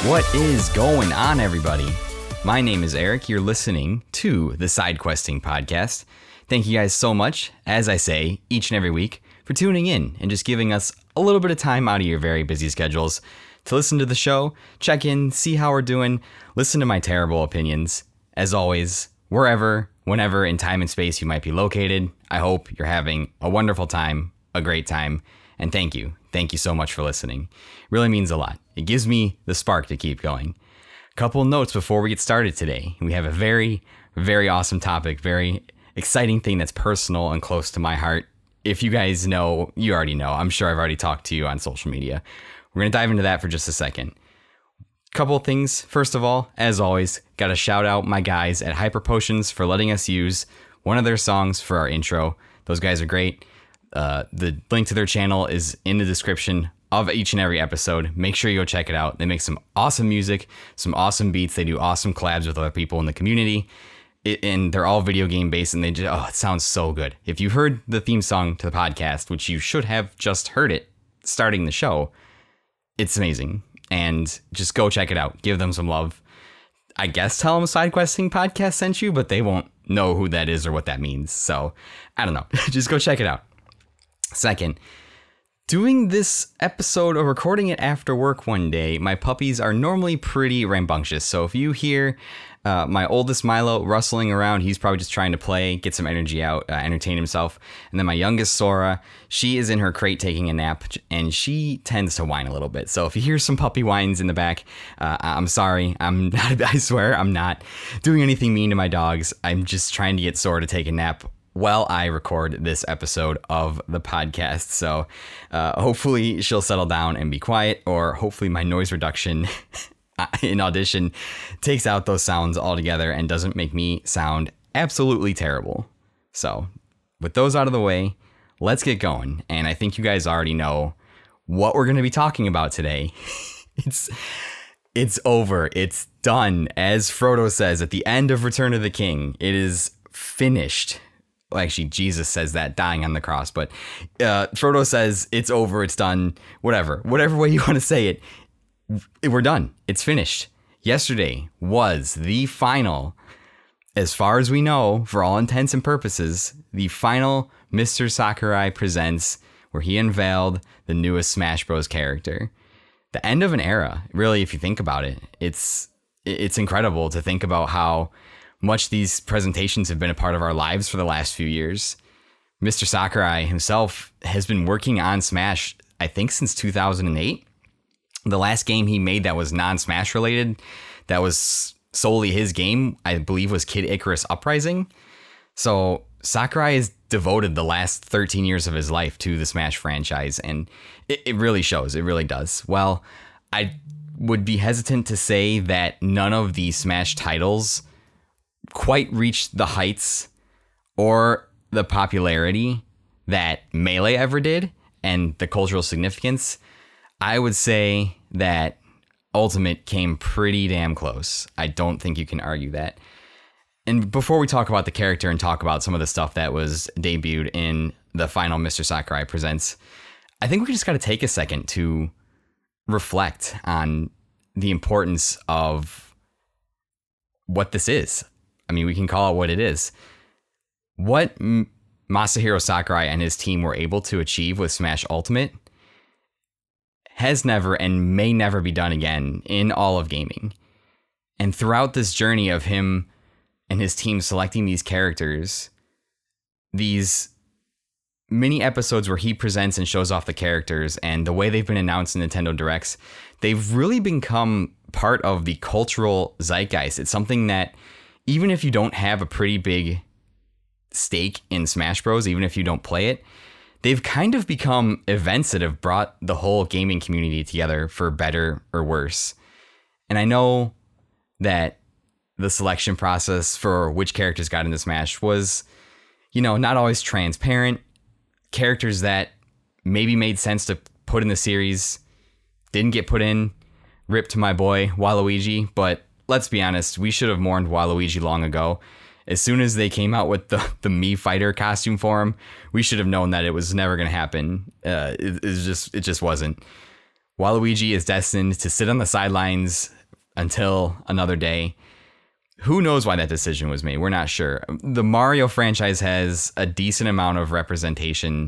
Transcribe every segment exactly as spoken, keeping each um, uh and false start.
What is going on, everybody? My name is Eric. You're listening to the Side Questing Podcast. Thank you guys so much, as I say each and every week, for tuning in and just giving us a little bit of time out of your very busy schedules to listen to the show, check in, see how we're doing, listen to my terrible opinions. As always, wherever, whenever in time and space you might be located, I hope you're having a wonderful time, a great time, and thank you. Thank you so much for listening. It really means a lot. It gives me the spark to keep going. Couple notes before we get started today. We have a very, very awesome topic, very exciting thing that's personal and close to my heart. If you guys know, you already know. I'm sure I've already talked to you on social media. We're going to dive into that for just a second. Couple of things. First of all, as always, got to shout out my guys at Hyper Potions for letting us use one of their songs for our intro. Those guys are great. Uh, the link to their channel is in the description of each and every episode. Make sure you go check it out. They make some awesome music, some awesome beats. They do awesome collabs with other people in the community. It, and they're all video game based, and they just, oh, it sounds so good. If you heard the theme song to the podcast, which you should have just heard it starting the show, it's amazing. And just go check it out. Give them some love. I guess tell them Side Questing Podcast sent you, but they won't know who that is or what that means. So I don't know. Just go check it out. Second, doing this episode or recording it after work one day, my puppies are normally pretty rambunctious. So if you hear uh, my oldest Milo rustling around, he's probably just trying to play, get some energy out, uh, entertain himself. And then my youngest Sora, she is in her crate taking a nap, and she tends to whine a little bit. So if you hear some puppy whines in the back, uh, I'm sorry. I'm not, I swear I'm not doing anything mean to my dogs. I'm just trying to get Sora to take a nap while I record this episode of the podcast. So uh, hopefully she'll settle down and be quiet, or hopefully my noise reduction in Audition takes out those sounds altogether and doesn't make me sound absolutely terrible. So with those out of the way, let's get going. And I think you guys already know what we're going to be talking about today. it's it's over. It's done. As Frodo says at the end of Return of the King, it is finished. Well, actually, Jesus says that dying on the cross, but uh, Frodo says it's over, it's done, whatever. Whatever way you want to say it, we're done. It's finished. Yesterday was the final, as far as we know, for all intents and purposes, the final Mister Sakurai Presents, where he unveiled the newest Smash Bros. Character. The end of an era, really, if you think about it. It's it's incredible to think about how much these presentations have been a part of our lives for the last few years. Mister Sakurai himself has been working on Smash, I think, since two thousand eight. The last game he made that was non-Smash related, that was solely his game, I believe was Kid Icarus Uprising. So Sakurai has devoted the last thirteen years of his life to the Smash franchise, and it, it really shows. It really does. Well, I would be hesitant to say that none of the Smash titles quite reached the heights or the popularity that Melee ever did and the cultural significance. I would say that Ultimate came pretty damn close. I don't think you can argue that. And before we talk about the character and talk about some of the stuff that was debuted in the final Mister Sakurai Presents, I think we just got to take a second to reflect on the importance of what this is. I mean, we can call it what it is. What M- Masahiro Sakurai and his team were able to achieve with Smash Ultimate has never and may never be done again in all of gaming. And throughout this journey of him and his team selecting these characters, these mini episodes where he presents and shows off the characters and the way they've been announced in Nintendo Directs, they've really become part of the cultural zeitgeist. It's something that even if you don't have a pretty big stake in Smash Bros., even if you don't play it, they've kind of become events that have brought the whole gaming community together for better or worse. And I know that the selection process for which characters got into Smash was, you know, not always transparent. Characters that maybe made sense to put in the series didn't get put in. Rip to my boy Waluigi, but let's be honest, we should have mourned Waluigi long ago. As soon as they came out with the, the Mii Fighter costume for him, we should have known that it was never going to happen. Uh, it, it just it just wasn't. Waluigi is destined to sit on the sidelines until another day. Who knows why that decision was made? We're not sure. The Mario franchise has a decent amount of representation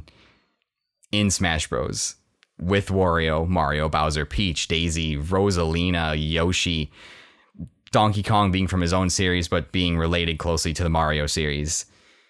in Smash Bros. With Wario, Mario, Bowser, Peach, Daisy, Rosalina, Yoshi, Donkey Kong being from his own series, but being related closely to the Mario series.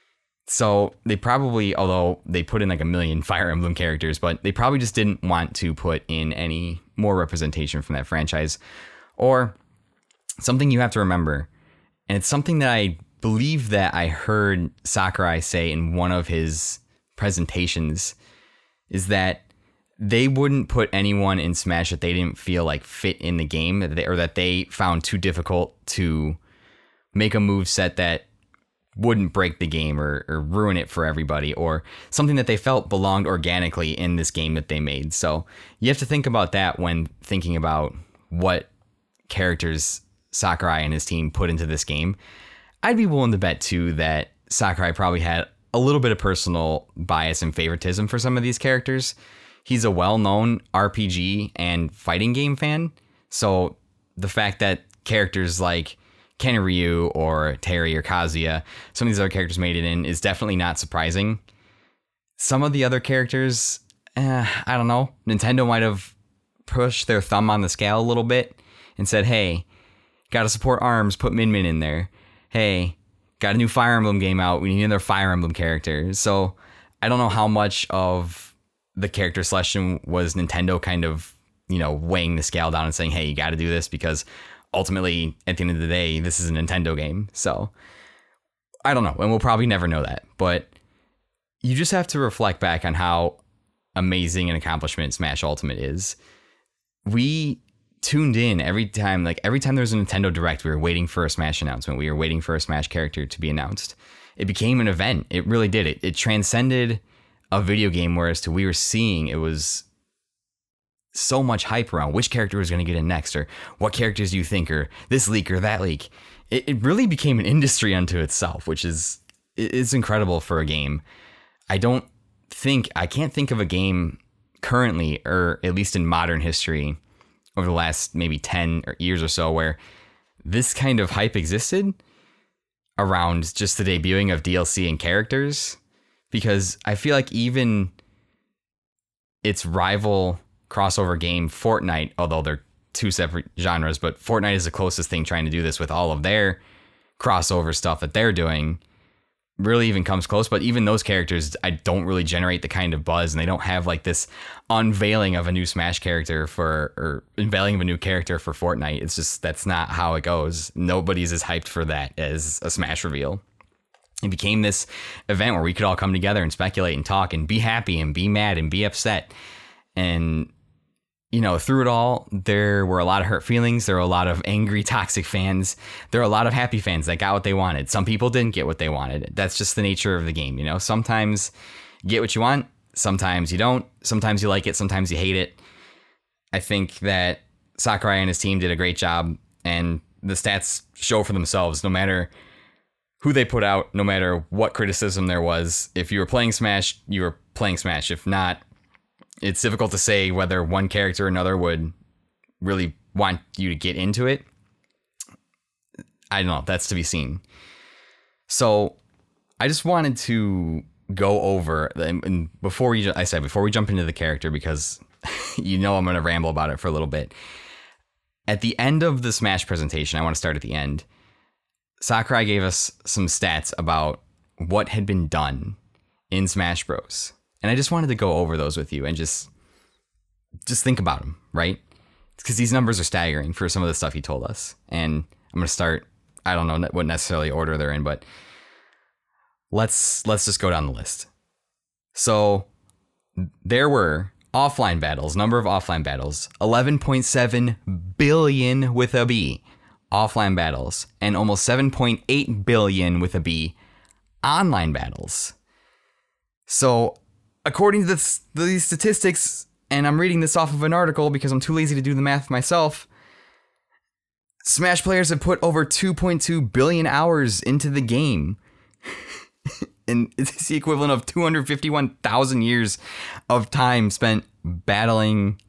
So they probably, although they put in like a million Fire Emblem characters, but they probably just didn't want to put in any more representation from that franchise. Or something you have to remember, and it's something that I believe that I heard Sakurai say in one of his presentations, is that they wouldn't put anyone in Smash that they didn't feel like fit in the game, or that they found too difficult to make a move set that wouldn't break the game or, or ruin it for everybody, or something that they felt belonged organically in this game that they made. So you have to think about that when thinking about what characters Sakurai and his team put into this game. I'd be willing to bet too that Sakurai probably had a little bit of personal bias and favoritism for some of these characters. He's a well-known R P G and fighting game fan, so the fact that characters like Ken Ryu or Terry or Kazuya, some of these other characters made it in, is definitely not surprising. Some of the other characters, eh, I don't know, Nintendo might have pushed their thumb on the scale a little bit and said, hey, gotta support ARMS, put Min Min in there. Hey, got a new Fire Emblem game out, we need another Fire Emblem character. So I don't know how much of the character selection was Nintendo kind of, you know, weighing the scale down and saying, hey, you got to do this, because ultimately, at the end of the day, this is a Nintendo game. So I don't know. And we'll probably never know that. But you just have to reflect back on how amazing an accomplishment Smash Ultimate is. We tuned in every time, like every time there was a Nintendo Direct, we were waiting for a Smash announcement. We were waiting for a Smash character to be announced. It became an event. It really did. It, it transcended a video game, whereas to we were seeing it was so much hype around which character was going to get in next, or what characters do you think, or this leak or that leak. It, it really became an industry unto itself, which is it's incredible for a game. I don't think I can't think of a game currently, or at least in modern history over the last maybe ten years or so, where this kind of hype existed around just the debuting of D L C and characters. Because I feel like even its rival crossover game, Fortnite, although they're two separate genres, but Fortnite is the closest thing trying to do this with all of their crossover stuff that they're doing, really even comes close. But even those characters, I don't really generate the kind of buzz, and they don't have like this unveiling of a new Smash character for, or unveiling of a new character for Fortnite. It's just, that's not how it goes. Nobody's as hyped for that as a Smash reveal. It became this event where we could all come together and speculate and talk and be happy and be mad and be upset. And, you know, through it all, there were a lot of hurt feelings. There were a lot of angry, toxic fans. There were a lot of happy fans that got what they wanted. Some people didn't get what they wanted. That's just the nature of the game. You know, sometimes you get what you want. Sometimes you don't. Sometimes you like it. Sometimes you hate it. I think that Sakurai and his team did a great job, and the stats show for themselves. No matter who they put out, no matter what criticism there was, if you were playing Smash, you were playing Smash. If not, it's difficult to say whether one character or another would really want you to get into it. I don't know. That's to be seen. So I just wanted to go over, and before we, I said, before we jump into the character, because you know I'm going to ramble about it for a little bit. At the end of the Smash presentation, I want to start at the end. Sakurai gave us some stats about what had been done in Smash Bros. And I just wanted to go over those with you and just just think about them, right? Because these numbers are staggering for some of the stuff he told us. And I'm going to start, I don't know what necessarily order they're in, but let's let's just go down the list. So there were offline battles, number of offline battles, eleven point seven billion with a B. Offline battles, and almost seven point eight billion with a B online battles. So according to this, these statistics, and I'm reading this off of an article because I'm too lazy to do the math myself, Smash players have put over two point two billion hours into the game. And it's the equivalent of two hundred fifty-one thousand years of time spent battling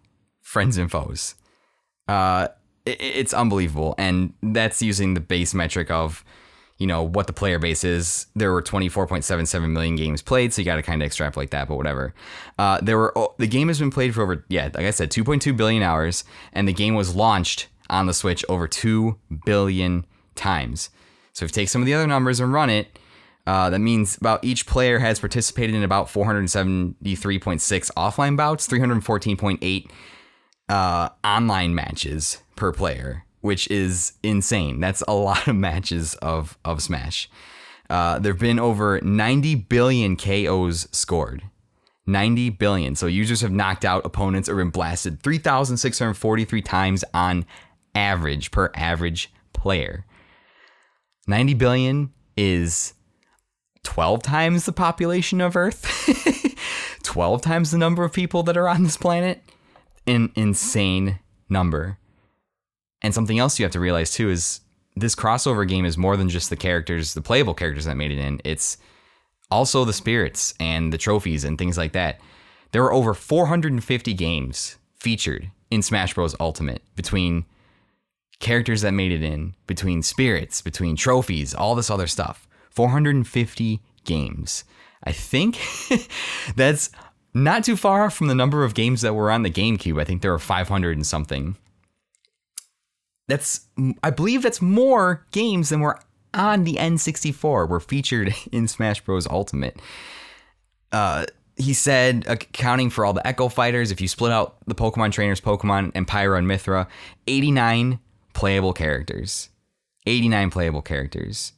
friends and foes. Uh, it, it's unbelievable. And that's using the base metric of, you know, what the player base is. There were twenty-four point seven seven million games played, so you got to kind of extrapolate that, but whatever. Uh, there were oh, the game has been played for over, yeah, like I said, two point two billion hours, and the game was launched on the Switch over two billion times. So if you take some of the other numbers and run it, uh, that means about each player has participated in about four hundred seventy-three point six offline bouts, three hundred fourteen point eight uh, online matches per player, which is insane. That's a lot of matches of, of Smash. Uh, there have been over ninety billion K Os scored. ninety billion. So users have knocked out opponents or been blasted three thousand six hundred forty-three times on average per average player. ninety billion is twelve times the population of Earth. twelve times the number of people that are on this planet. An insane number. And something else you have to realize too is this crossover game is more than just the characters, the playable characters that made it in. It's also the spirits and the trophies and things like that. There were over four hundred fifty games featured in Smash Bros. Ultimate between characters that made it in, between spirits, between trophies, all this other stuff. four hundred fifty games. I think that's not too far from the number of games that were on the GameCube. I think there were five hundred and something. That's, I believe that's more games than were on the N sixty-four were featured in Smash Bros. Ultimate. Uh, he said, accounting for all the Echo Fighters, if you split out the Pokemon Trainers, Pokemon, and Pyra and Mythra, eighty-nine playable characters. eighty-nine playable characters.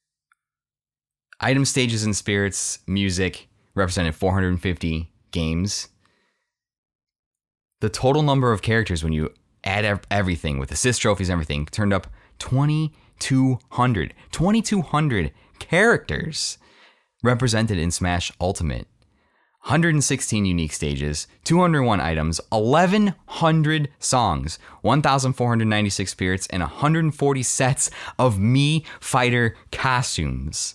Item stages and spirits, music, represented four hundred fifty games. The total number of characters when you add everything with assist trophies and everything turned up twenty-two hundred. twenty-two hundred characters represented in Smash Ultimate. one hundred sixteen unique stages, two hundred one items, eleven hundred songs, one thousand four hundred ninety-six spirits, and one hundred forty sets of Mii Fighter costumes.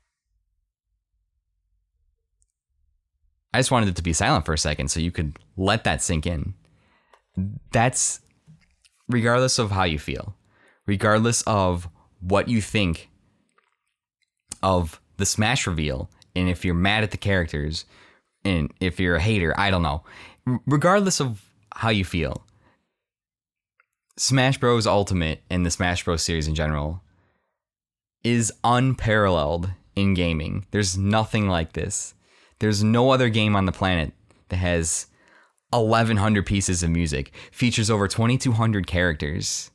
I just wanted it to be silent for a second so you could let that sink in. That's regardless of how you feel, regardless of what you think of the Smash reveal, and if you're mad at the characters, and if you're a hater, I don't know. Regardless of how you feel, Smash Bros. Ultimate and the Smash Bros. Series in general is unparalleled in gaming. There's nothing like this. There's no other game on the planet that has eleven hundred pieces of music, features over twenty-two hundred characters.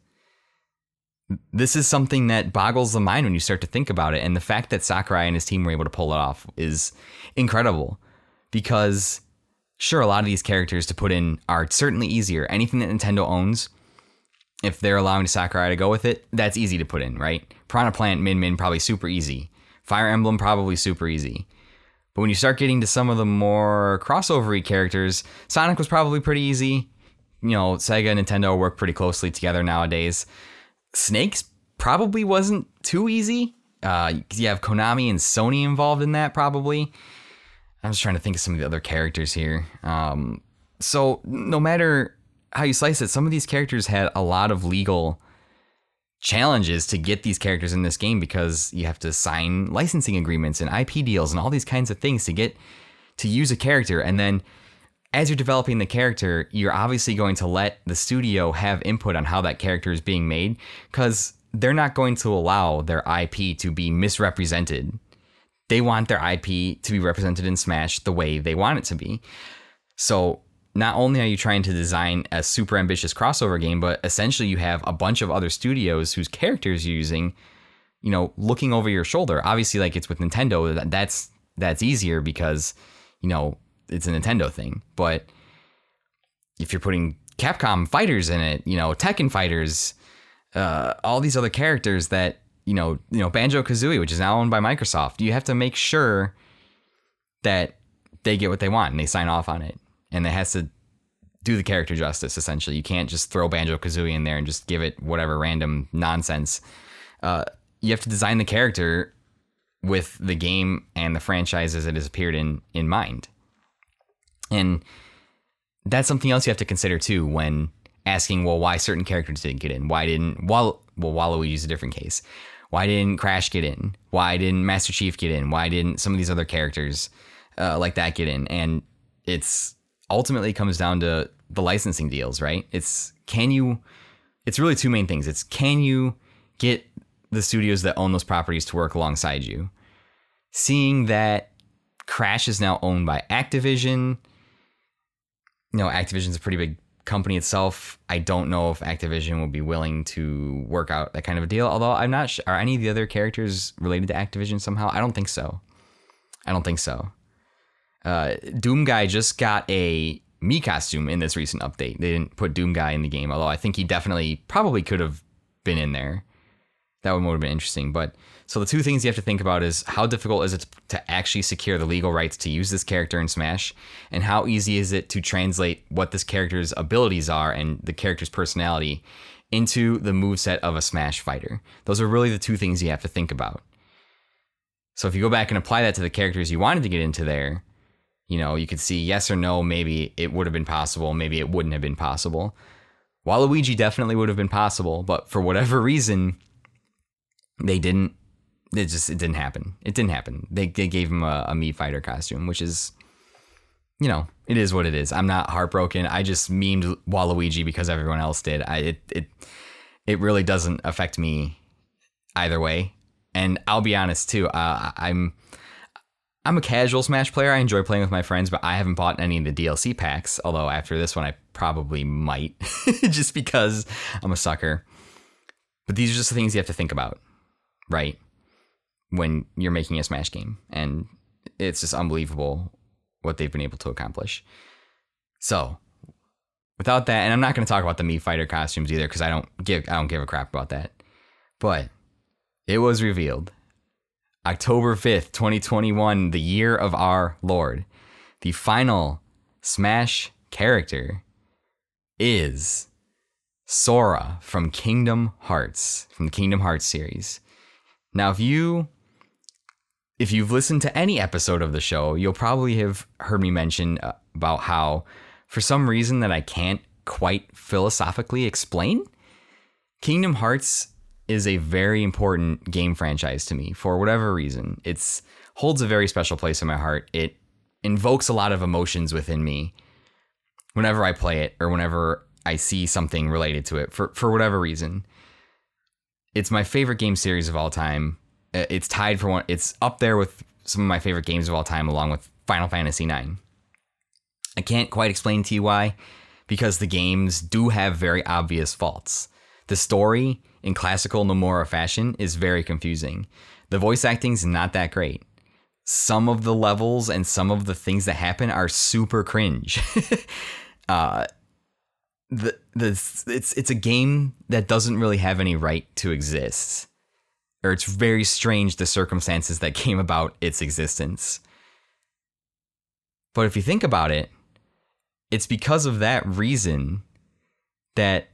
This is something that boggles the mind when you start to think about it. And the fact that Sakurai and his team were able to pull it off is incredible. Because, sure, a lot of these characters to put in are certainly easier. Anything that Nintendo owns, if they're allowing Sakurai to go with it, that's easy to put in, right? Piranha Plant, Min Min, probably super easy. Fire Emblem, probably super easy. But when you start getting to some of the more crossover-y characters, Sonic was probably pretty easy. You know, Sega and Nintendo work pretty closely together nowadays. Snake's probably wasn't too easy. Uh, you have Konami and Sony involved in that, probably. I'm just trying to think of some of the other characters here. Um, so no matter how you slice it, some of these characters had a lot of legal challenges to get these characters in this game because you have to sign licensing agreements and I P deals and all these kinds of things to get to use a character. And then as you're developing the character, you're obviously going to let the studio have input on how that character is being made because they're not going to allow their I P to be misrepresented. They want their I P to be represented in Smash the way they want it to be. So not only are you trying to design a super ambitious crossover game, but essentially you have a bunch of other studios whose characters you're using, you know, looking over your shoulder. Obviously, like it's with Nintendo, that's that's easier because, you know, it's a Nintendo thing. But if you're putting Capcom fighters in it, you know, Tekken fighters, uh, all these other characters that, you know, you know, Banjo-Kazooie, which is now owned by Microsoft, you have to make sure that they get what they want and they sign off on it. And it has to do the character justice, essentially. You can't just throw Banjo-Kazooie in there and just give it whatever random nonsense. Uh, you have to design the character with the game and the franchise as it has appeared in, in mind. And that's something else you have to consider too when asking, well, why certain characters didn't get in? Why didn't, well, well, Waluigi's a different case. Why didn't Crash get in? Why didn't Master Chief get in? Why didn't some of these other characters uh, like that get in? And it's ultimately comes down to the licensing deals, right? It's can you, it's really two main things. It's can you get the studios that own those properties to work alongside you? Seeing that Crash is now owned by Activision, you know, Activision's a pretty big company itself. I don't know if Activision will be willing to work out that kind of a deal. Although I'm not sure, are any of the other characters related to Activision somehow? I don't think so. I don't think so. Uh, Doom Guy just got a Mii costume in this recent update. They didn't put Doom Guy in the game, although I think he definitely probably could have been in there. That would have been interesting. But so the two things you have to think about is how difficult is it to actually secure the legal rights to use this character in Smash, and how easy is it to translate what this character's abilities are and the character's personality into the moveset of a Smash fighter. Those are really the two things you have to think about. So if you go back and apply that to the characters you wanted to get into there, you know, you could see yes or no, maybe it would have been possible, maybe it wouldn't have been possible. Waluigi definitely would have been possible, but for whatever reason, they didn't. It just it didn't happen. It didn't happen. They they gave him a, a Mii fighter costume, which is, you know, it is what it is. I'm not heartbroken. I just memed Waluigi because everyone else did. I it it it really doesn't affect me either way. And I'll be honest too. Uh, I'm I'm a casual Smash player. I enjoy playing with my friends, but I haven't bought any of the D L C packs. Although after this one, I probably might, just because I'm a sucker. But these are just the things you have to think about, right? When you're making a Smash game, and it's just unbelievable what they've been able to accomplish. So without that, and I'm not going to talk about the Mii fighter costumes either, because I don't give I don't give a crap about that. But it was revealed October fifth, twenty twenty-one, the year of our Lord. The final Smash character is Sora from Kingdom Hearts, from the Kingdom Hearts series. Now, if you if you've listened to any episode of the show, you'll probably have heard me mention about how, for some reason that I can't quite philosophically explain, Kingdom Hearts is a very important game franchise to me for whatever reason. It's holds a very special place in my heart. It invokes a lot of emotions within me whenever I play it or whenever I see something related to it for, for whatever reason. It's my favorite game series of all time. It's tied for one. It's up there with some of my favorite games of all time, along with Final Fantasy nine. I can't quite explain to you why, because the games do have very obvious faults. The story, in classical Nomura fashion, is very confusing. The voice acting's not that great. Some of the levels and some of the things that happen are super cringe. uh, the the it's it's a game that doesn't really have any right to exist, or it's very strange the circumstances that came about its existence. But if you think about it, it's because of that reason that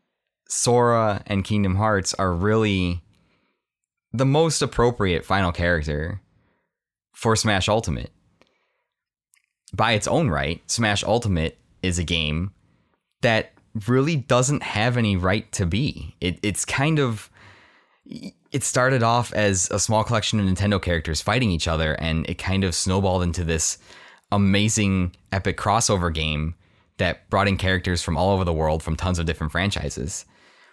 Sora and Kingdom Hearts are really the most appropriate final character for Smash Ultimate. By its own right, Smash Ultimate is a game that really doesn't have any right to be. It, it's kind of, it started off as a small collection of Nintendo characters fighting each other, and it kind of snowballed into this amazing epic crossover game that brought in characters from all over the world from tons of different franchises.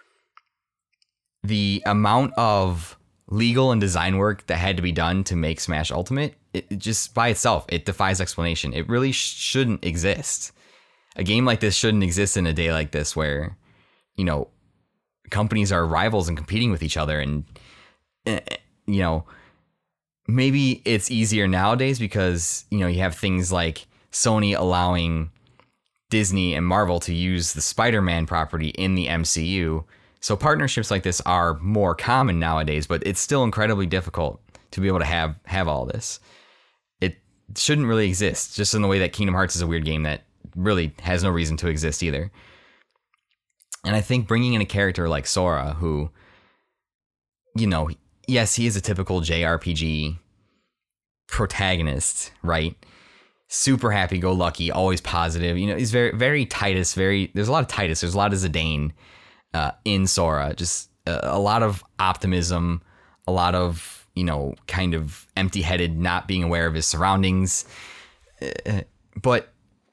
The amount of legal and design work that had to be done to make Smash Ultimate, it, it just by itself, it defies explanation. It really sh- shouldn't exist. A game like this shouldn't exist in a day like this where, you know, companies are rivals and competing with each other. And, uh, you know, maybe it's easier nowadays because, you know, you have things like Sony allowing Disney and Marvel to use the Spider-Man property in the M C U. So partnerships like this are more common nowadays, but it's still incredibly difficult to be able to have have all this. It shouldn't really exist, just in the way that Kingdom Hearts is a weird game that really has no reason to exist either. And I think bringing in a character like Sora, who, you know, yes, he is a typical J R P G protagonist, right? super happy-go-lucky, always positive. You know, he's very, very Tidus. Very, there's a lot of Tidus. There's a lot of Zidane uh, in Sora. Just a, a lot of optimism, a lot of, you know, kind of empty-headed, not being aware of his surroundings. Uh, but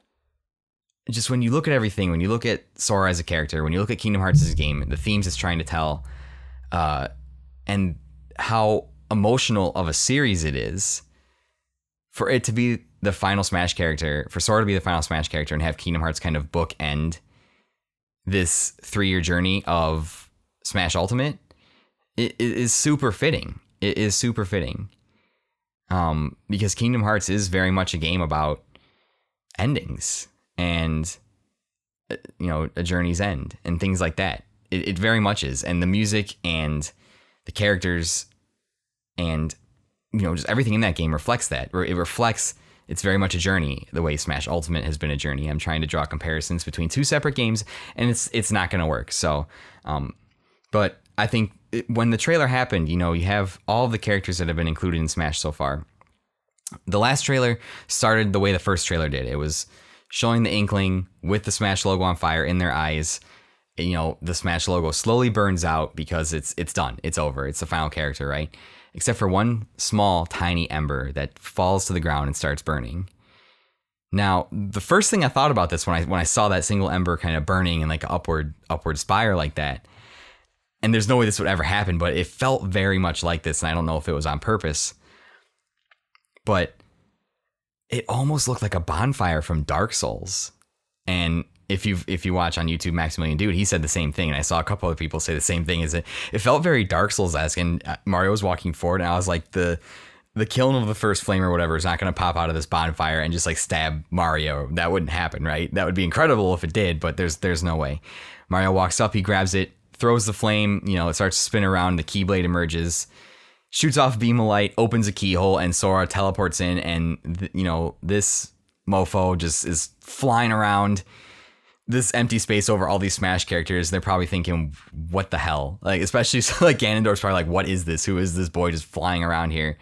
just when you look at everything, when you look at Sora as a character, when you look at Kingdom Hearts as a game, the themes it's trying to tell, uh, and how emotional of a series it is, for it to be the final Smash character, for Sora to be the final Smash character and have Kingdom Hearts kind of bookend this three-year journey of Smash Ultimate, it, it is super fitting. It is super fitting. Um, because Kingdom Hearts is very much a game about endings and, you know, a journey's end and things like that. It, it very much is. And the music and the characters and, you know, just everything in that game reflects that. It reflects it's very much a journey, the way Smash Ultimate has been a journey. I'm trying to draw comparisons between two separate games, and it's it's not going to work. So, um, but I think it, when the trailer happened, you know, you have all of the characters that have been included in Smash so far. The last trailer started the way the first trailer did. It was showing the Inkling with the Smash logo on fire in their eyes. You know, the Smash logo slowly burns out because it's it's done. It's over. It's the final character, right? Except for one small, tiny ember that falls to the ground and starts burning. Now, the first thing I thought about this when I when I saw that single ember kind of burning in like an upward upward spiral like that, and there's no way this would ever happen, but it felt very much like this, and I don't know if it was on purpose, but it almost looked like a bonfire from Dark Souls. And if you if you watch on YouTube, Maximilian Dude, he said the same thing, and I saw a couple other people say the same thing. Is it? It felt very Dark Souls-esque, and Mario was walking forward, and I was like, the the kiln of the first flame or whatever is not going to pop out of this bonfire and just like stab Mario. That wouldn't happen, right? That would be incredible if it did, but there's there's no way. Mario walks up, he grabs it, throws the flame. You know, it starts to spin around. The Keyblade emerges, shoots off a beam of light, opens a keyhole, and Sora teleports in, and th- you know this mofo just is flying around this empty space over all these Smash characters. They're probably thinking, what the hell? Like, especially so like Ganondorf's probably like, what is this? Who is this boy just flying around here?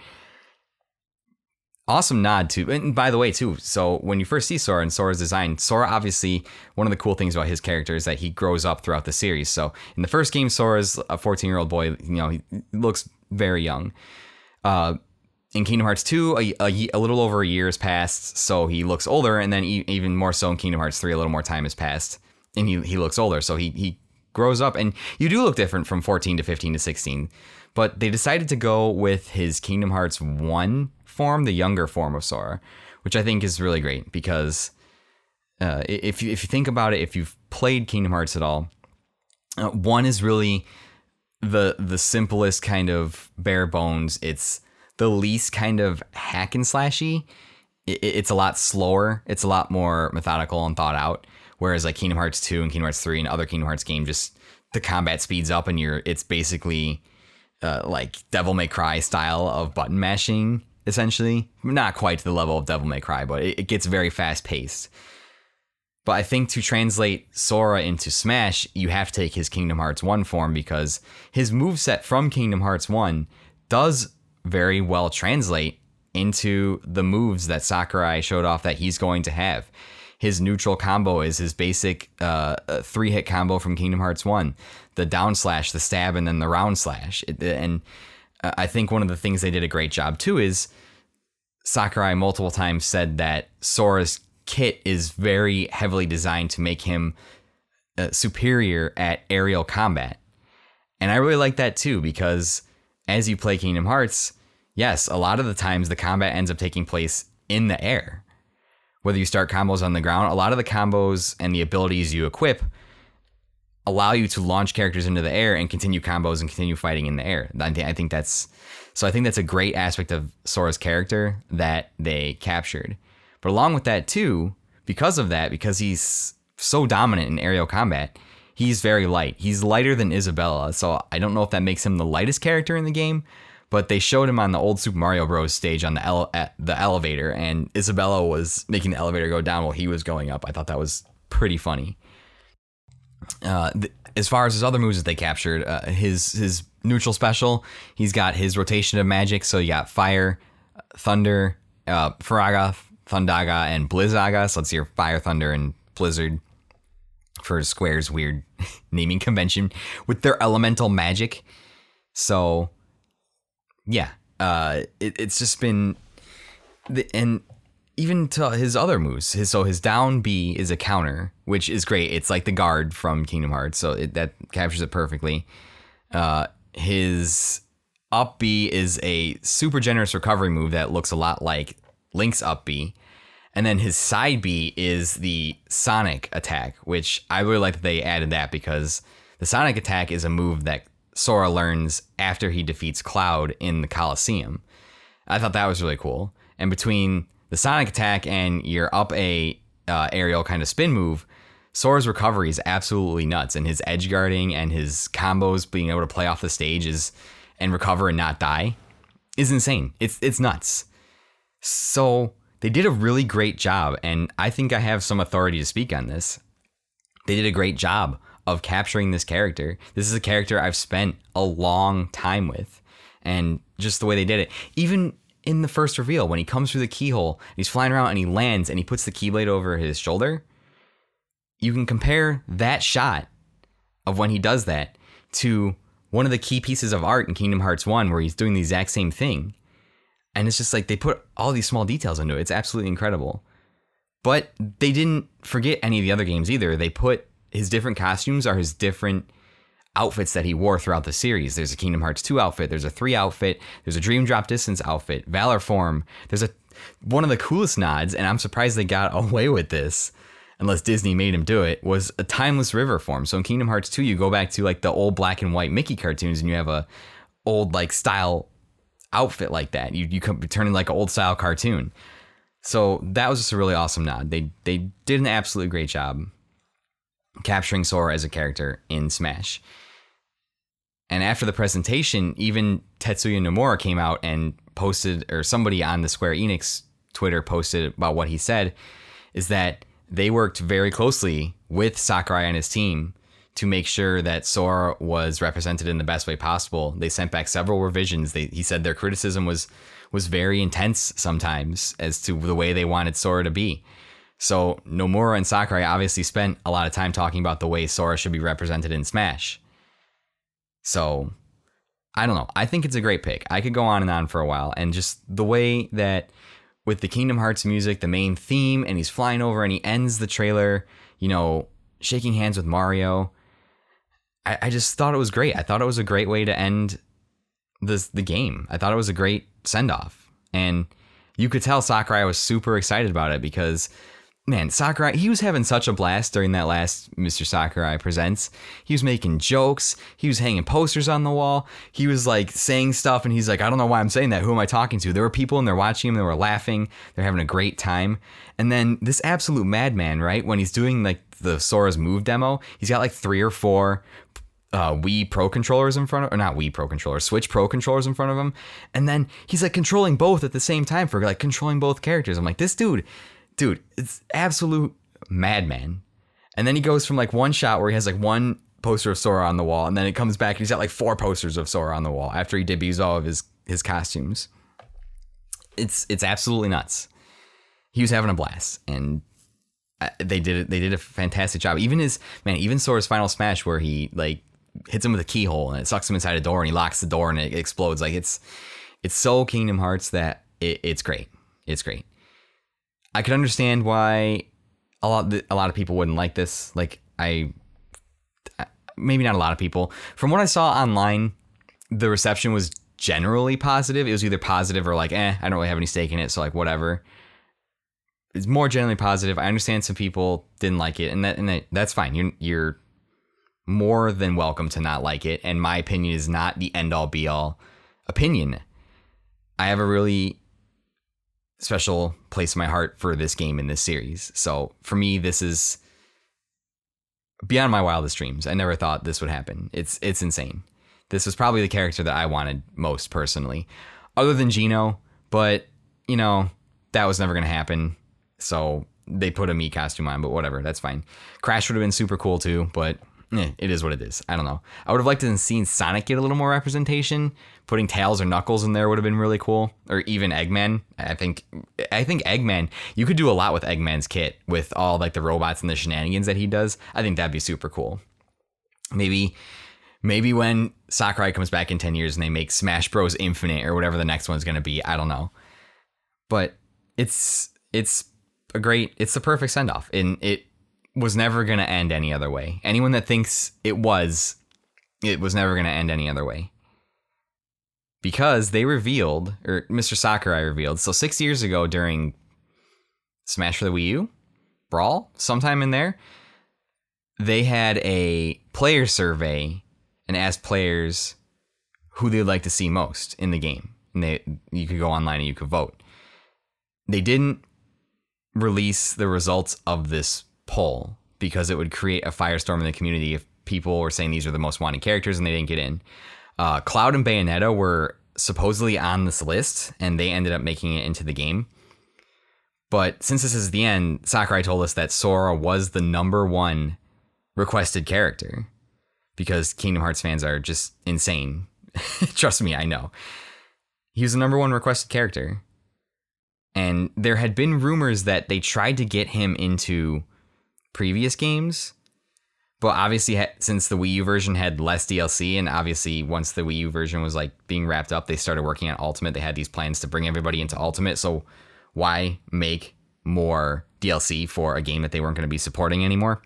Awesome nod to, and by the way too, so when you first see Sora and Sora's design, Sora obviously, one of the cool things about his character is that he grows up throughout the series. So in the first game, Sora's a fourteen year old boy, you know, he looks very young. Uh, In Kingdom Hearts two, a, a, a little over a year has passed, so he looks older, and then e- even more so in Kingdom Hearts three, a little more time has passed, and he, he looks older, so he, he grows up, and you do look different from fourteen to fifteen to sixteen, but they decided to go with his Kingdom Hearts one form, the younger form of Sora, which I think is really great, because uh, if, you, if you think about it, if you've played Kingdom Hearts at all, uh, one is really the the simplest kind of bare bones. It's the least kind of hack and slashy. It's a lot slower. It's a lot more methodical and thought out. Whereas like Kingdom Hearts two and Kingdom Hearts three and other Kingdom Hearts games, just the combat speeds up and you're it's basically uh, like Devil May Cry style of button mashing, essentially. Not quite to the level of Devil May Cry, but it, it gets very fast paced. But I think to translate Sora into Smash, you have to take his Kingdom Hearts one form, because his moveset from Kingdom Hearts one does very well translate into the moves that Sakurai showed off that he's going to have. His neutral combo is his basic uh, three-hit combo from Kingdom Hearts one. The down slash, the stab, and then the round slash. It, and I think one of the things they did a great job too is Sakurai multiple times said that Sora's kit is very heavily designed to make him uh, superior at aerial combat. And I really like that too, because as you play Kingdom Hearts, yes, a lot of the times the combat ends up taking place in the air. Whether you start combos on the ground, a lot of the combos and the abilities you equip allow you to launch characters into the air and continue combos and continue fighting in the air. I think that's so I think that's a great aspect of Sora's character that they captured. But along with that too, because of that, because he's so dominant in aerial combat, he's very light. He's lighter than Isabella, so I don't know if that makes him the lightest character in the game, but they showed him on the old Super Mario Bros. Stage on the ele- at the elevator, and Isabella was making the elevator go down while he was going up. I thought that was pretty funny. Uh, th- as far as his other moves that they captured, uh, his his neutral special, he's got his rotation of magic, so you got fire, thunder, uh, Farragoth, Thundaga and Blizzaga. So it's your Fire, Thunder, and Blizzard for Square's weird naming convention with their elemental magic. So, yeah, uh, it, it's just been... The, and even to his other moves. His, so his down B is a counter, which is great. It's like the guard from Kingdom Hearts, so it, that captures it perfectly. Uh, his up B is a super generous recovery move that looks a lot like Link's up B. And then his side B is the Sonic attack, which I really like that they added that, because the Sonic attack is a move that Sora learns after he defeats Cloud in the Coliseum. I thought that was really cool. And between the Sonic attack and your up A uh, aerial kind of spin move, Sora's recovery is absolutely nuts. And his edge guarding and his combos, being able to play off the stage is, and recover and not die, is insane. It's it's nuts. So they did a really great job, and I think I have some authority to speak on this. They did a great job of capturing this character. This is a character I've spent a long time with, and just the way they did it. Even in the first reveal, when he comes through the keyhole, he's flying around and he lands and he puts the Keyblade over his shoulder, you can compare that shot of when he does that to one of the key pieces of art in Kingdom Hearts one where he's doing the exact same thing. And it's just like they put all these small details into it. It's absolutely incredible. But they didn't forget any of the other games either. They put his different costumes are his different outfits that he wore throughout the series. There's a Kingdom Hearts two outfit. There's a three outfit. There's a Dream Drop Distance outfit. Valor Form. There's a one of the coolest nods, and I'm surprised they got away with this, unless Disney made him do it, was a Timeless River form. So in Kingdom Hearts two, you go back to like the old black and white Mickey cartoons, and you have a old like style outfit like that. You you come turn in like an old style cartoon. So that was just a really awesome nod. They they did an absolutely great job capturing Sora as a character in Smash. And after the presentation, even Tetsuya Nomura came out and posted, or somebody on the Square Enix Twitter posted about what he said, is that they worked very closely with Sakurai and his team to make sure that Sora was represented in the best way possible. They sent back several revisions. They, he said their criticism was was very intense sometimes as to the way they wanted Sora to be. So Nomura and Sakurai obviously spent a lot of time talking about the way Sora should be represented in Smash. So, I don't know. I think it's a great pick. I could go on and on for a while. And just the way that with the Kingdom Hearts music, the main theme, and he's flying over and he ends the trailer, you know, shaking hands with Mario. I, I just thought it was great. I thought it was a great way to end this, the game. I thought it was a great send-off. And you could tell Sakurai was super excited about it because, man, Sakurai, he was having such a blast during that last Mister Sakurai Presents. He was making jokes. He was hanging posters on the wall. He was like saying stuff and he's like, I don't know why I'm saying that. Who am I talking to? There were people and they're watching him. They were laughing. They're having a great time. And then this absolute madman, right? When he's doing like the Sora's move demo, he's got like three or four uh, Wii Pro controllers in front of, or not Wii Pro controllers, Switch Pro controllers in front of him. And then he's like controlling both at the same time for like controlling both characters. I'm like, this dude, Dude, it's absolute madman. And then he goes from like one shot where he has like one poster of Sora on the wall, and then it comes back and he's got like four posters of Sora on the wall after he debuts all of his, his costumes. It's it's absolutely nuts. He was having a blast, and they did it. They did a fantastic job. Even his man, even Sora's final smash where he like hits him with a keyhole and it sucks him inside a door and he locks the door and it explodes. Like it's it's so Kingdom Hearts that it, it's great. It's great. I could understand why a lot a lot of people wouldn't like this. Like I, maybe not a lot of people. From what I saw online, the reception was generally positive. It was either positive or like, eh, I don't really have any stake in it, so like whatever. It's more generally positive. I understand some people didn't like it, and that and that, that's fine. You're you're more than welcome to not like it. And my opinion is not the end all be all opinion. I have a really special place in my heart for this game in this series. So for me, this is beyond my wildest dreams. I never thought this would happen. It's it's insane. This was probably the character that I wanted most personally, other than Geno. But, you know, that was never going to happen. So they put a Mii costume on, but whatever. That's fine. Crash would have been super cool too, but eh, it is what it is. I don't know. I would have liked to have seen Sonic get a little more representation. Putting Tails or Knuckles in there would have been really cool. Or even Eggman. I think I think Eggman, you could do a lot with Eggman's kit with all like the robots and the shenanigans that he does. I think that'd be super cool. Maybe maybe when Sakurai comes back in ten years and they make Smash Bros. Infinite or whatever the next one's going to be. I don't know. But it's it's a great, it's the perfect send-off. And it was never going to end any other way. Anyone that thinks it was, it was never going to end any other way. Because they revealed, or Mister Sakurai revealed, so six years ago during Smash for the Wii U, Brawl, sometime in there, they had a player survey and asked players who they'd like to see most in the game. And they, you could go online and you could vote. They didn't release the results of this poll because it would create a firestorm in the community if people were saying these are the most wanted characters and they didn't get in. Uh, Cloud and Bayonetta were supposedly on this list, and they ended up making it into the game. But since this is the end, Sakurai told us that Sora was the number one requested character because Kingdom Hearts fans are just insane. Trust me, I know. He was the number one requested character. And there had been rumors that they tried to get him into previous games. But obviously, since the Wii U version had less D L C, and obviously once the Wii U version was like being wrapped up, they started working on Ultimate. They had these plans to bring everybody into Ultimate. So why make more D L C for a game that they weren't going to be supporting anymore?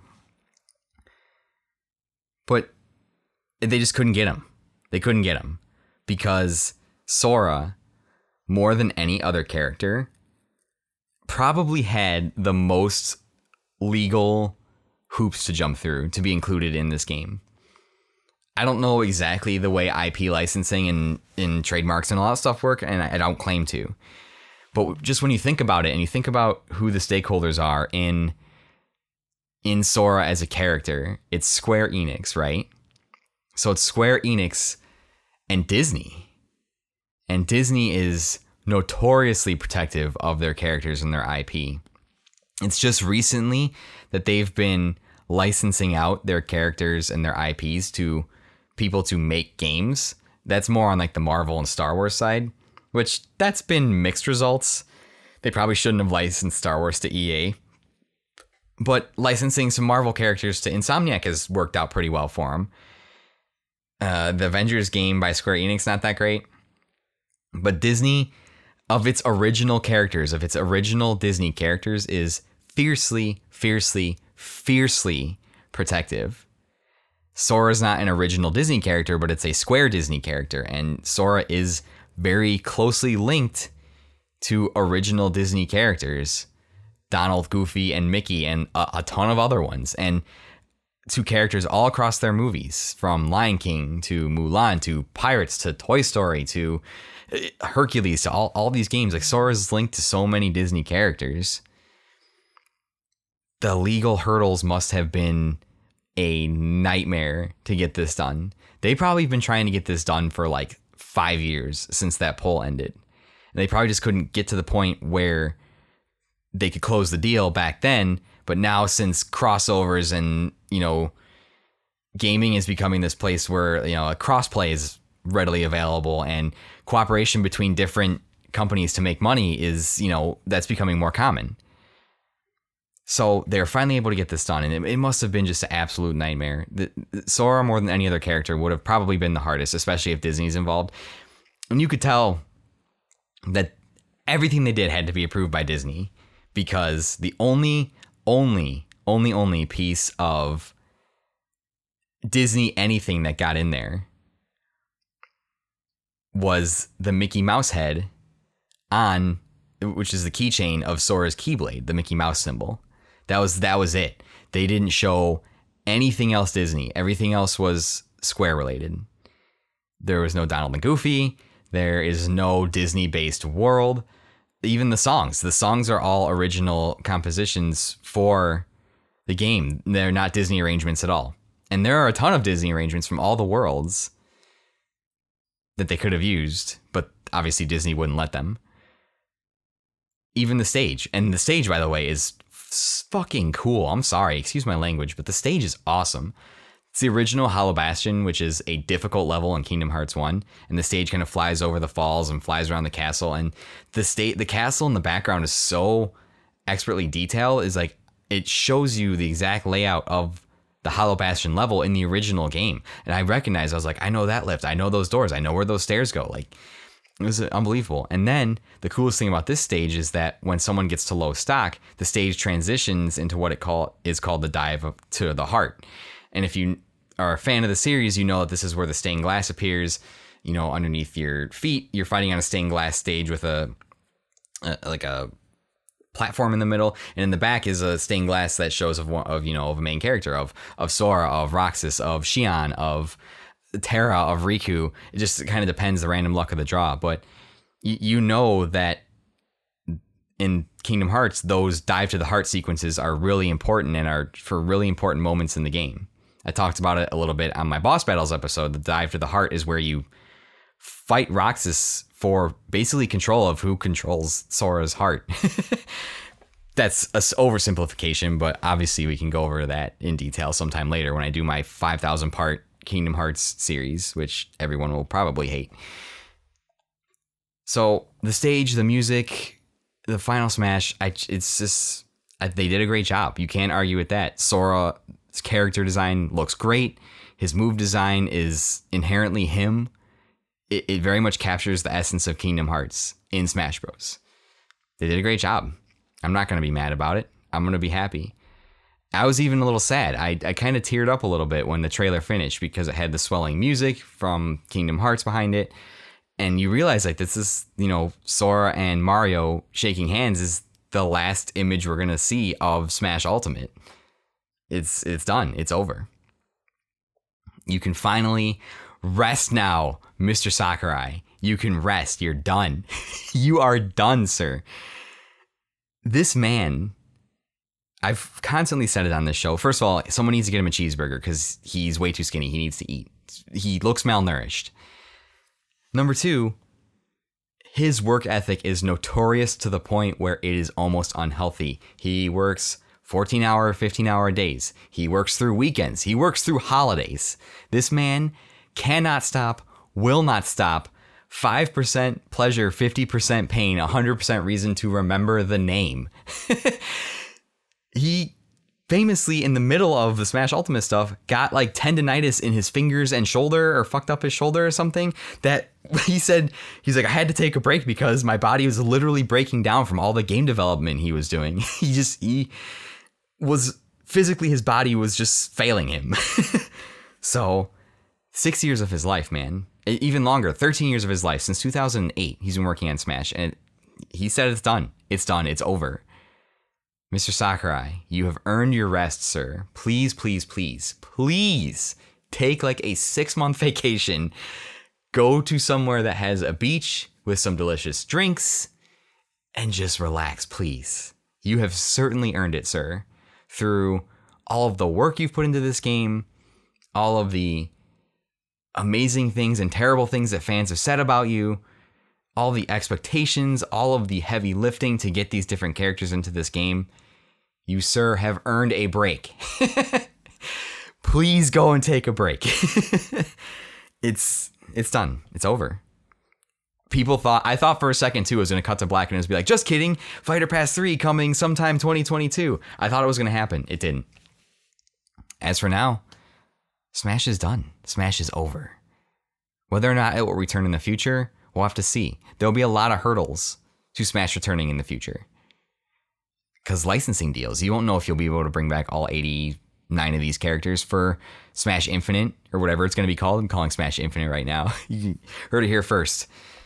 But they just couldn't get him. They couldn't get him because Sora, more than any other character, probably had the most legal hoops to jump through to be included in this game. I don't know exactly the way I P licensing and, and trademarks and all that stuff work, and I, I don't claim to. But just when you think about it and you think about who the stakeholders are in in Sora as a character, it's Square Enix, right? So it's Square Enix and Disney. And Disney is notoriously protective of their characters and their I P. It's just recently that they've been licensing out their characters and their I Ps to people to make games. That's more on like the Marvel and Star Wars side, which that's been mixed results. They probably shouldn't have licensed Star Wars to E A. But licensing some Marvel characters to Insomniac has worked out pretty well for them. Uh, the Avengers game by Square Enix, not that great. But Disney, of its original characters, of its original Disney characters, is fiercely, fiercely, fiercely protective. Sora's not an original Disney character, but it's a Square Disney character. And Sora is very closely linked to original Disney characters. Donald, Goofy, and Mickey, and a, a ton of other ones. And to characters all across their movies, from Lion King to Mulan to Pirates to Toy Story to Hercules to all, all these games. Like, Sora's linked to so many Disney characters. The legal hurdles must have been a nightmare to get this done. They've probably been trying to get this done for like five years since that poll ended. And they probably just couldn't get to the point where they could close the deal back then. But now, since crossovers and, you know, gaming is becoming this place where, you know, a crossplay is readily available and cooperation between different companies to make money is, you know, that's becoming more common. So they're finally able to get this done, and it, it must have been just an absolute nightmare. The, Sora, more than any other character, would have probably been the hardest, especially if Disney's involved. And you could tell that everything they did had to be approved by Disney, because the only, only, only, only piece of Disney anything that got in there was the Mickey Mouse head on, which is the keychain of Sora's Keyblade, the Mickey Mouse symbol. That was that was it. They didn't show anything else Disney. Everything else was Square related. There was no Donald and Goofy. There is no Disney-based world. Even the songs. The songs are all original compositions for the game. They're not Disney arrangements at all. And there are a ton of Disney arrangements from all the worlds that they could have used, but obviously Disney wouldn't let them. Even the stage. And the stage, by the way, is fucking cool. I'm sorry, excuse my language, but the stage is awesome. It's the original Hollow Bastion, which is a difficult level in Kingdom Hearts one, and the stage kind of flies over the falls and flies around the castle, and the state, the castle in the background is so expertly detailed. Is like it shows you the exact layout of the Hollow Bastion level in the original game, and I recognized, I was like, I know that lift, I know those doors, I know where those stairs go. Like, it was unbelievable. And then the coolest thing about this stage is that when someone gets to low stock, the stage transitions into what it call is called the dive to the heart. And if you are a fan of the series, you know that this is where the stained glass appears, you know, underneath your feet. You're fighting on a stained glass stage with a, a like a platform in the middle, and in the back is a stained glass that shows of one of you know of a main character of of Sora, of Roxas, of Xion, of Terra, of Riku. It just kind of depends the random luck of the draw, but y- you know that in Kingdom Hearts, those dive to the heart sequences are really important and are for really important moments in the game. I talked about it a little bit on my boss battles episode. The dive to the heart is where you fight Roxas for basically control of who controls Sora's heart. That's an oversimplification, but obviously we can go over that in detail sometime later when I do my five thousand part Kingdom Hearts series, which everyone will probably hate. So the stage, the music, the final smash, I, it's just, I, they did a great job. You can't argue with that. Sora's character design looks great. His move design is inherently him. It, it very much captures the essence of Kingdom Hearts in Smash Bros. They did a great job. I'm not going to be mad about it. I'm going to be happy. I was even a little sad. I, I kind of teared up a little bit when the trailer finished because it had the swelling music from Kingdom Hearts behind it. And you realize like this is, you know, Sora and Mario shaking hands is the last image we're going to see of Smash Ultimate. It's it's done. It's over. You can finally rest now, Mister Sakurai. You can rest. You're done. You are done, sir. This man, I've constantly said it on this show. First of all, someone needs to get him a cheeseburger because he's way too skinny. He needs to eat. He looks malnourished. Number two, his work ethic is notorious to the point where it is almost unhealthy. He works fourteen hour, fifteen hour days. He works through weekends. He works through holidays. This man cannot stop, will not stop. five percent pleasure, fifty percent pain, one hundred percent reason to remember the name. He famously, in the middle of the Smash Ultimate stuff, got like tendonitis in his fingers and shoulder, or fucked up his shoulder or something, that he said, he's like, I had to take a break because my body was literally breaking down from all the game development he was doing. He just, he was physically, his body was just failing him. So six years of his life, man, even longer, thirteen years of his life, since two thousand eight, he's been working on Smash, and he said it's done. It's done. It's over. Mister Sakurai, you have earned your rest, sir. Please, please, please, please take like a six month vacation. Go to somewhere that has a beach with some delicious drinks and just relax, please. You have certainly earned it, sir, through all of the work you've put into this game, all of the amazing things and terrible things that fans have said about you, all the expectations, all of the heavy lifting to get these different characters into this game. You, sir, have earned a break. Please go and take a break. It's it's done. It's over. People thought, I thought for a second too, it was going to cut to black and it was be like, just kidding. Fighter Pass three coming sometime twenty twenty-two. I thought it was going to happen. It didn't. As for now, Smash is done. Smash is over. Whether or not it will return in the future, we'll have to see. There'll be a lot of hurdles to Smash returning in the future. Because licensing deals, you won't know if you'll be able to bring back all eighty-nine of these characters for Smash Infinite, or whatever it's going to be called. I'm calling Smash Infinite right now. You heard it here first.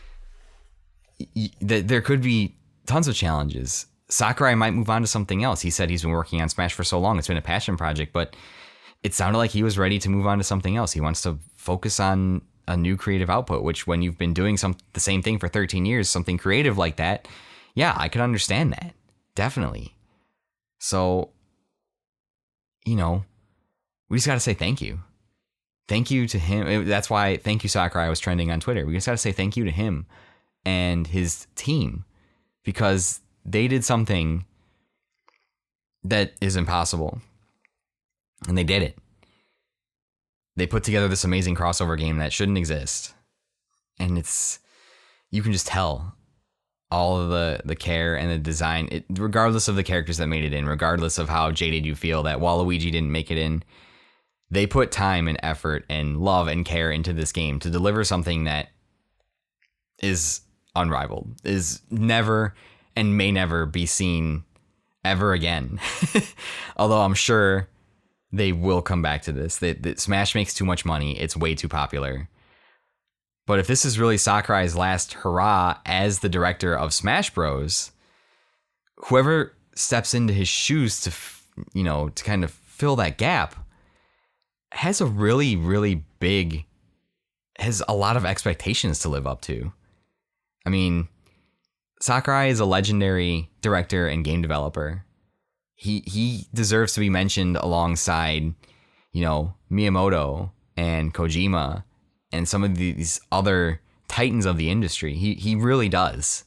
There could be tons of challenges. Sakurai might move on to something else. He said he's been working on Smash for so long. It's been a passion project, but it sounded like he was ready to move on to something else. He wants to focus on a new creative output, which when you've been doing some the same thing for thirteen years, something creative like that, yeah, I could understand that. Definitely. So, you know, we just got to say thank you. Thank you to him. That's why thank you, Sakurai, was trending on Twitter. We just got to say thank you to him and his team, because they did something that is impossible. And they did it. they put together this amazing crossover game that shouldn't exist. And it's, you can just tell all of the, the care and the design, it, regardless of the characters that made it in, regardless of how jaded you feel that Waluigi didn't make it in, they put time and effort and love and care into this game to deliver something that is unrivaled, is never and may never be seen ever again. Although I'm sure they will come back to this. They, they, Smash makes too much money. It's way too popular. But if this is really Sakurai's last hurrah as the director of Smash Bros., whoever steps into his shoes to, you know, to kind of fill that gap has a really, really big, has a lot of expectations to live up to. I mean, Sakurai is a legendary director and game developer. He he deserves to be mentioned alongside, you know, Miyamoto and Kojima and some of these other titans of the industry. He he really does.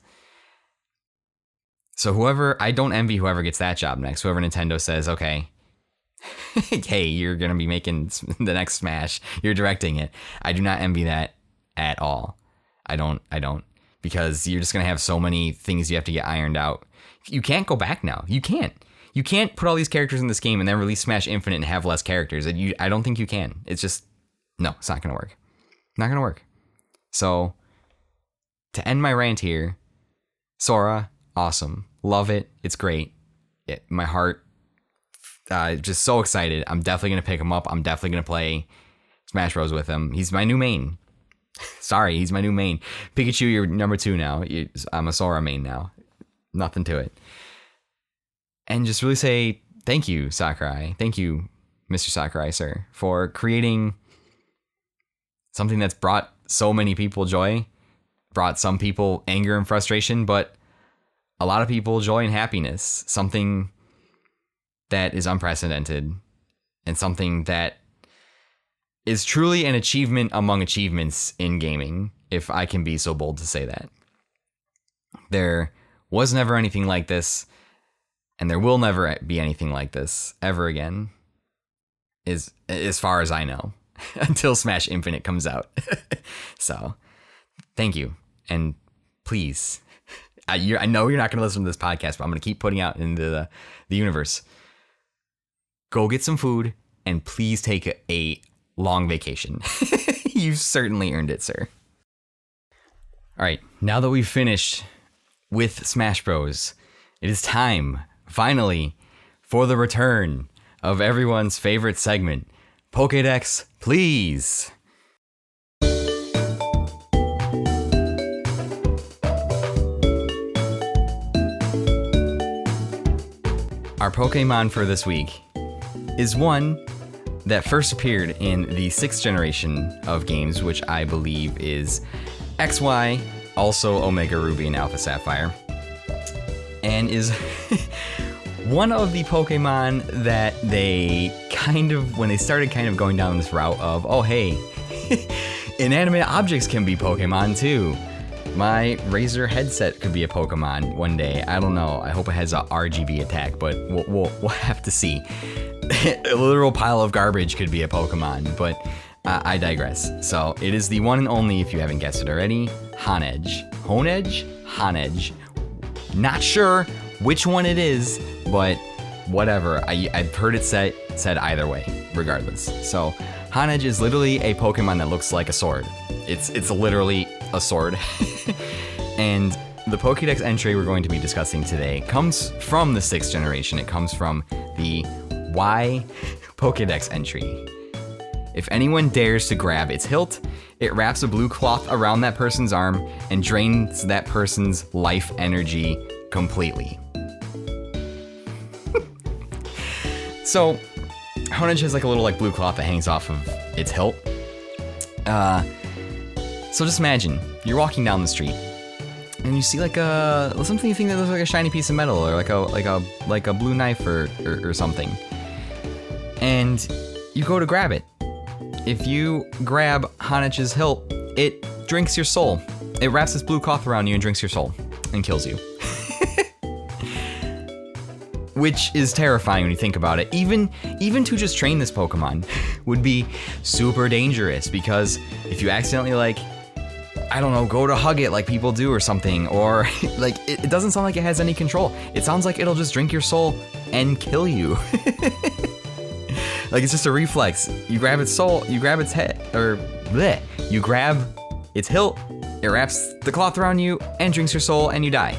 So whoever, I don't envy whoever gets that job next. Whoever Nintendo says, okay, hey, you're going to be making the next Smash. You're directing it. I do not envy that at all. I don't, I don't. Because you're just going to have so many things you have to get ironed out. You can't go back now. You can't. You can't put all these characters in this game and then release Smash Infinite and have less characters. And you, I don't think you can. It's just, no, it's not going to work. Not going to work. So, to end my rant here, Sora, awesome. Love it. It's great. It, my heart, uh, just so excited. I'm definitely going to pick him up. I'm definitely going to play Smash Bros. With him. He's my new main. Sorry, he's my new main. Pikachu, you're number two now. You, I'm a Sora main now. Nothing to it. And just really say thank you, Sakurai. Thank you, Mister Sakurai, sir, for creating something that's brought so many people joy, brought some people anger and frustration, but a lot of people joy and happiness. Something that is unprecedented and something that is truly an achievement among achievements in gaming, if I can be so bold to say that. There was never anything like this, and there will never be anything like this ever again, is as far as I know, until Smash Infinite comes out. So, thank you, and please, I, you're, I know you're not going to listen to this podcast, but I'm going to keep putting out into the, the universe. Go get some food, and please take a, a long vacation. You've certainly earned it, sir. All right, now that we've finished with Smash Bros, it is time, finally, for the return of everyone's favorite segment, Pokédex, please. Our Pokemon for this week is one that first appeared in the sixth generation of games, which I believe is X Y, also Omega Ruby and Alpha Sapphire, and is one of the Pokemon that they kind of, when they started kind of going down this route of, oh hey, inanimate objects can be Pokemon too. My Razer headset could be a Pokemon one day. I don't know. I hope it has a R G B attack, but we'll, we'll, we'll have to see. A literal pile of garbage could be a Pokemon, but uh, I digress. So it is the one and only, if you haven't guessed it already, Honedge. Honedge? Honedge. Not sure which one it is, but whatever. I, I've heard it said, said either way, regardless. So Honedge is literally a Pokemon that looks like a sword. It's, it's literally a sword. And the Pokédex entry we're going to be discussing today comes from the sixth generation. It comes from the Y Pokédex entry. If anyone dares to grab its hilt, it wraps a blue cloth around that person's arm and drains that person's life energy completely. So, Honedge has like a little like blue cloth that hangs off of its hilt. Uh, so just imagine, you're walking down the street and you see like a, something you think that looks like a shiny piece of metal or like a like a like a blue knife or, or, or something. And you go to grab it. If you grab Honedge's hilt, it drinks your soul. It wraps this blue cloth around you and drinks your soul and kills you. which is terrifying when you think about it. Even even to just train this Pokemon would be super dangerous, because if you accidentally, like, I don't know, go to hug it like people do or something, or like it, it doesn't sound like it has any control. It sounds like it'll just drink your soul and kill you. Like, it's just a reflex. You grab its soul, you grab its head, or bleh, you grab its hilt, it wraps the cloth around you and drinks your soul, and you die.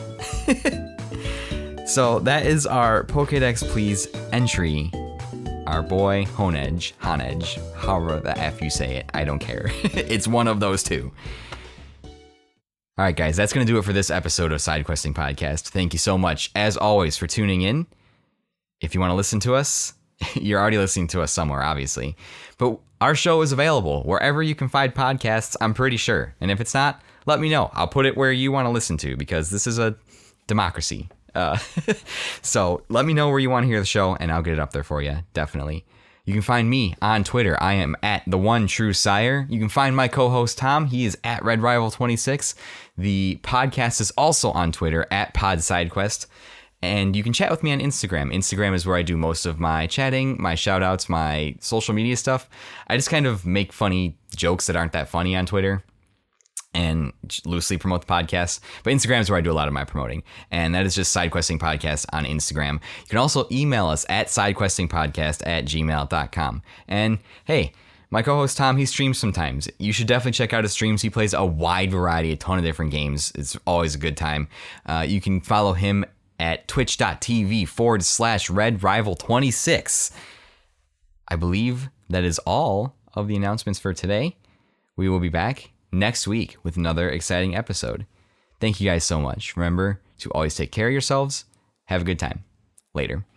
So that is our Pokédex Please entry. Our boy Honedge, Honedge, however the F you say it, I don't care. It's one of those two. All right, guys, that's going to do it for this episode of Side Questing Podcast. Thank you so much, as always, for tuning in. If you want to listen to us, you're already listening to us somewhere, obviously. But our show is available wherever you can find podcasts, I'm pretty sure. And if it's not, let me know. I'll put it where you want to listen to, because this is a democracy. Uh, so let me know where you want to hear the show, and I'll get it up there for you, definitely. You can find me on Twitter. I am at the one true sire. You can find my co-host Tom. He is at Red Rival twenty-six. The podcast is also on Twitter at Pod SideQuest. And you can chat with me on Instagram. Instagram is where I do most of my chatting, my shout outs, my social media stuff. I just kind of make funny jokes that aren't that funny on Twitter and loosely promote the podcast. But Instagram is where I do a lot of my promoting. And that is just SideQuesting Podcast on Instagram. You can also email us at sidequestingpodcast at gmail dot com. And hey, my co-host Tom, he streams sometimes. You should definitely check out his streams. He plays a wide variety, a ton of different games. It's always a good time. Uh, you can follow him at twitch.tv forward slash Red Rival 26. I believe that is all of the announcements for today. We will be back next week with another exciting episode. Thank you guys so much. Remember to always take care of yourselves. Have a good time. Later.